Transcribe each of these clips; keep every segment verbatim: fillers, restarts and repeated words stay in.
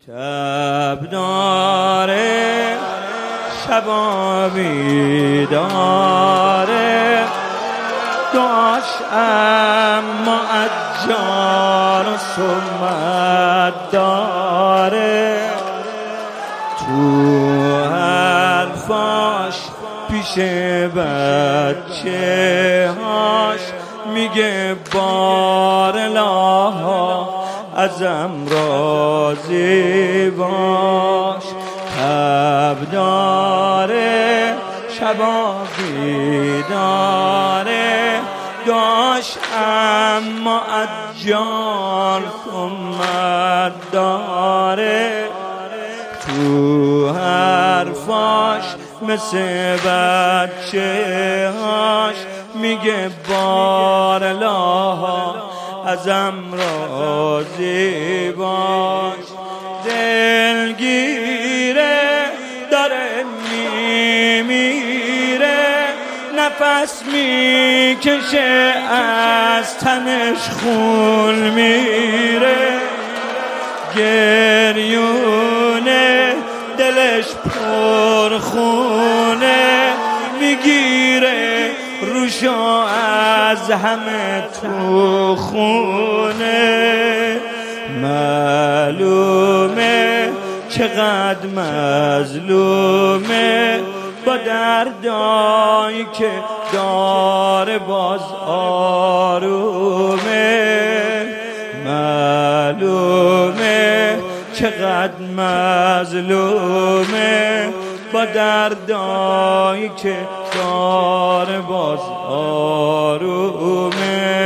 شب داره شبا بیداره داش اما اجار و سمت داره تو حرفاش پیش بچه هاش میگه بارالله ازم راضی باش. تب داره شبا بیداره داش اما اجان سمت داره تو حرفاش مثل بچه هاش میگه بارالله ازم راضی باش. دلگیره داره میمیره نفس میکشه از تنش خون میره گریونه دلش پر خونه میگیره روشو از همه تو خونه معلومه چقدر مظلومه با دردایی که داره باز آرومه معلومه چقدر مظلومه با دردایی که داره باز آرومه.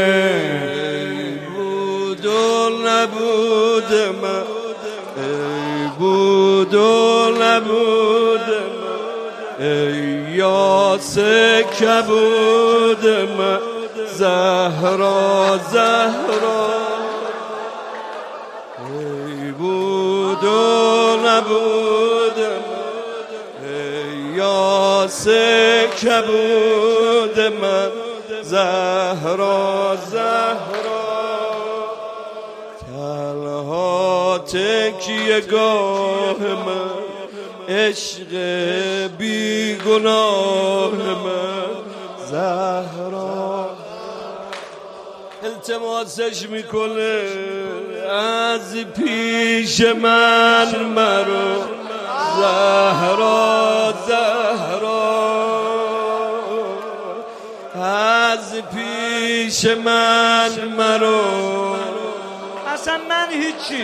بود و نبود من ای بود و نبود من ای یاس کبود من زهرا زهرا ای بود و نبود ای یاس کبود من زهرا زهرا تنها تکیه گاه من عشق بی گناه من زهرا التماسش میکنه از پیش من مرو زهرا زهرا از پیش من مرو اصلا من هیچی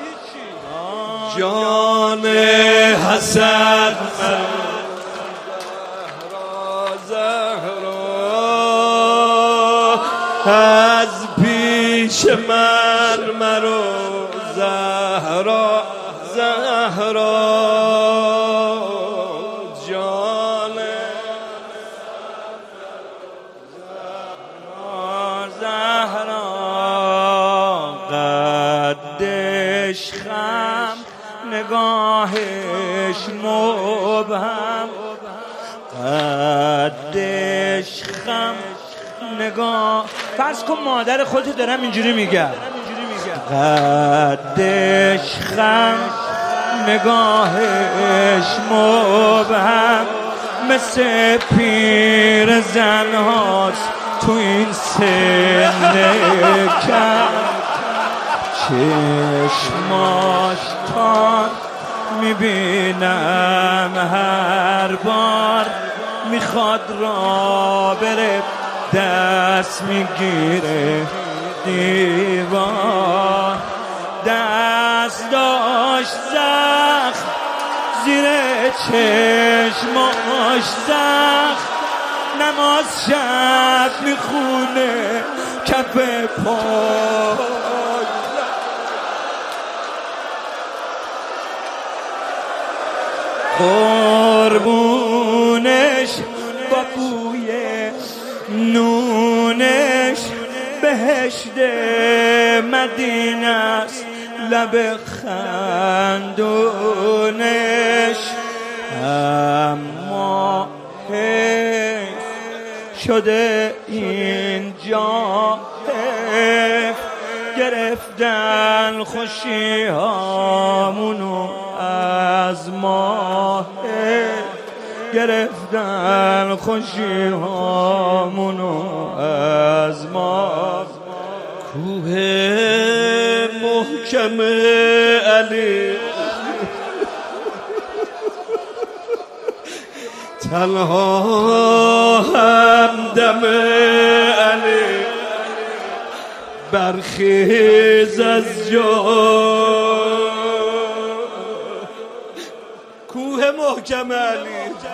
جان حسن زهرا زهرا از پیش من مرو زهرا زهرا جان زهرا قدش خم نگاهش مبهم قدش خم نگاه فرض کن مادر خودت دارم اینجوری میگم قدش خم نگاهش مبهم مثل پیر زن هاست تو این سن کم چشماش تان میبینم هر بار میخواد را بره دست میگیره دیوار دست داشت زخم زیر چشماش زخم نماز شب میخونه کف پای قربونش با بوی نونش بهشت مدینه است لب خندونش اما حیف شده اینجا حیف گرفتن خوشی ها گرفتن خوشی هامونو از ما. کوه محکم علی تنها همدم علی برخیز از جا. کوه محکم علی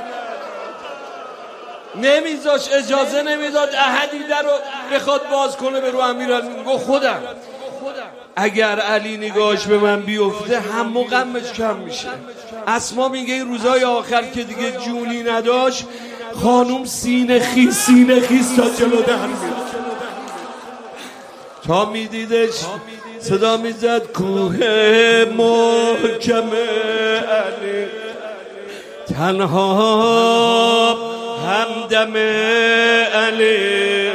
نمیذاش، اجازه نمیداد احدی در رو بخواد باز کنه به رو امیرعلی. گفت خودم اگر علی نگاهش به من بیفته هم و غمش کم میشه. اسما میگه این روزای آخر که دیگه جونی نداشت خانوم سینه خیس سینه خیس تا جلو در میاد تا میدیدش صدا میزد کوه محکم علی تنها همدم علی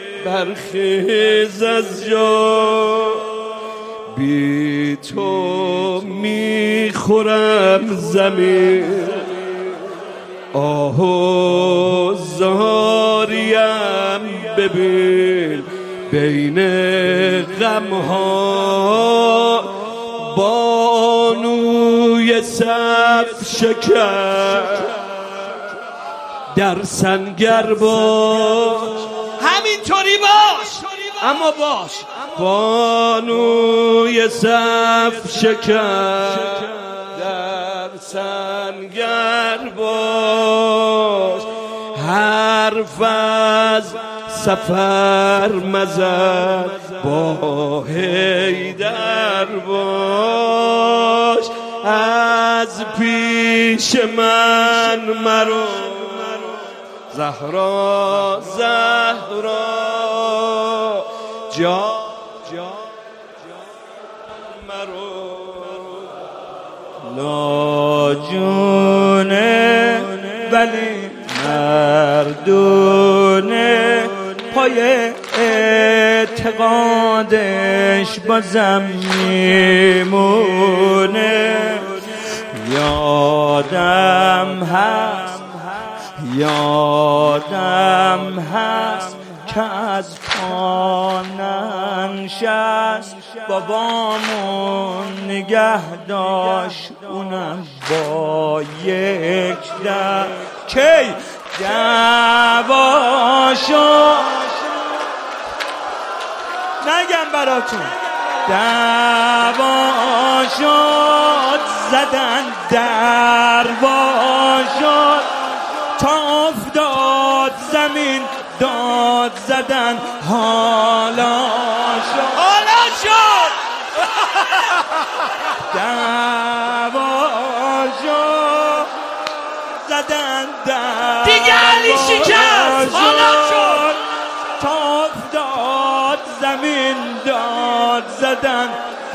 برخیز از جا. بی تو میخورم زمین آه و زاریم ببین بین غمها بانوی صف شکر در سنگر باش. همینطوری باش اما باش بانوی صف شکر در سنگر باش. حرف از سفر مزن با حیدر باش. از پیش من مرو زهرا زهرا جا جا مرو لاجونه ولی مردونه پای اعتقادش بازم میمونه. یادم هست یادم هست که از پا ننشست بابامون نگه داشت اونم با یک در کی دعواشو نگم براتون دعوا شد زدن دروا شد تا افتاد زمین داد زدن حالا شد حالا شد دعوا شد زدن دروا دیگه علی شکست حالا شد تا افتاد زمین داد زدن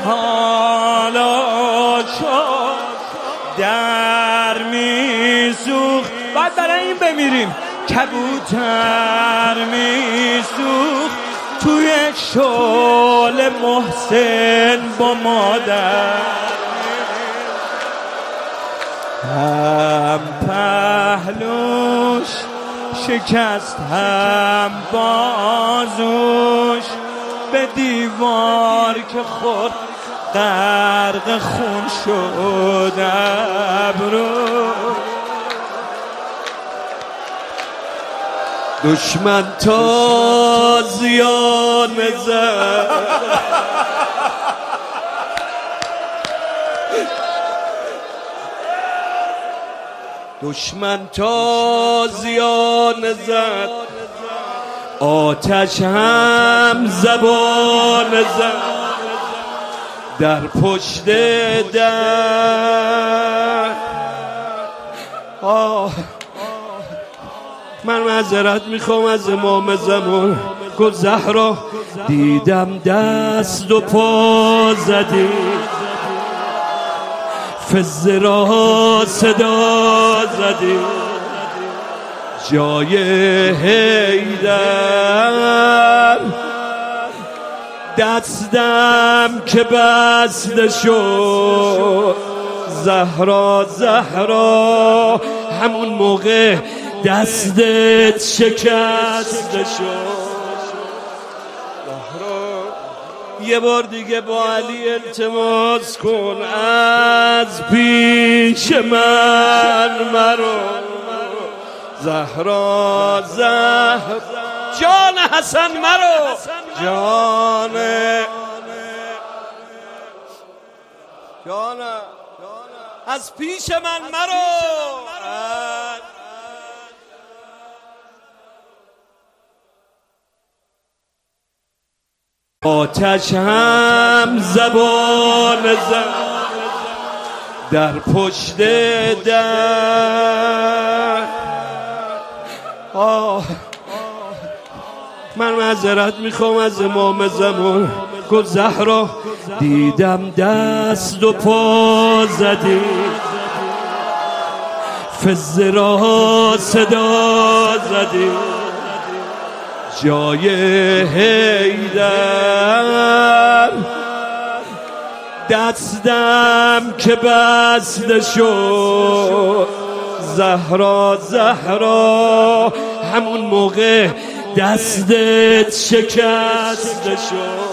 حالا شد در میسوخت. بعد برای این بمیریم کبوتر میسوخت توی شعله محسن با مادر هم پهلوش شکست هم بازوش به دیوار که خورد غرق خون شد ابرو. دشمن تا زیان زد دشمن تا زیان زد آتش هم زبان زد در پشت در. آه من معذرت میخوام از امام زمان. گفت زهرا دیدم دست و پا زدی فزه را صدا زدی جای حیدر دستم که بسته شد. زهرا زهرا همون موقع دستت شکسته شد. یه بار دیگه با علی التماس کن از پیش من مرو. زهرا زهر جان حسن مرو، جان جان از پیش من مرو. آتش هم زبان زد در پشت در. آه من معذرت میخوام از امام زمان. گفت زهرا دیدم دست و پا زدی، فزرا صدا زدی، جای حیدر دستم که بسته شد. زهرا زهرا همون موقع دستت شکسته شد.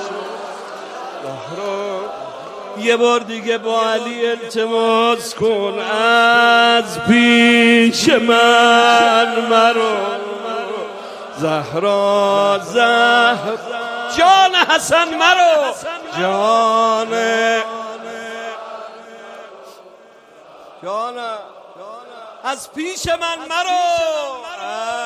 یه بار دیگه با علی التماس کن از پیش من مرو. زهرا زهر جان حسن مرو، جان جان از پیش من مرو.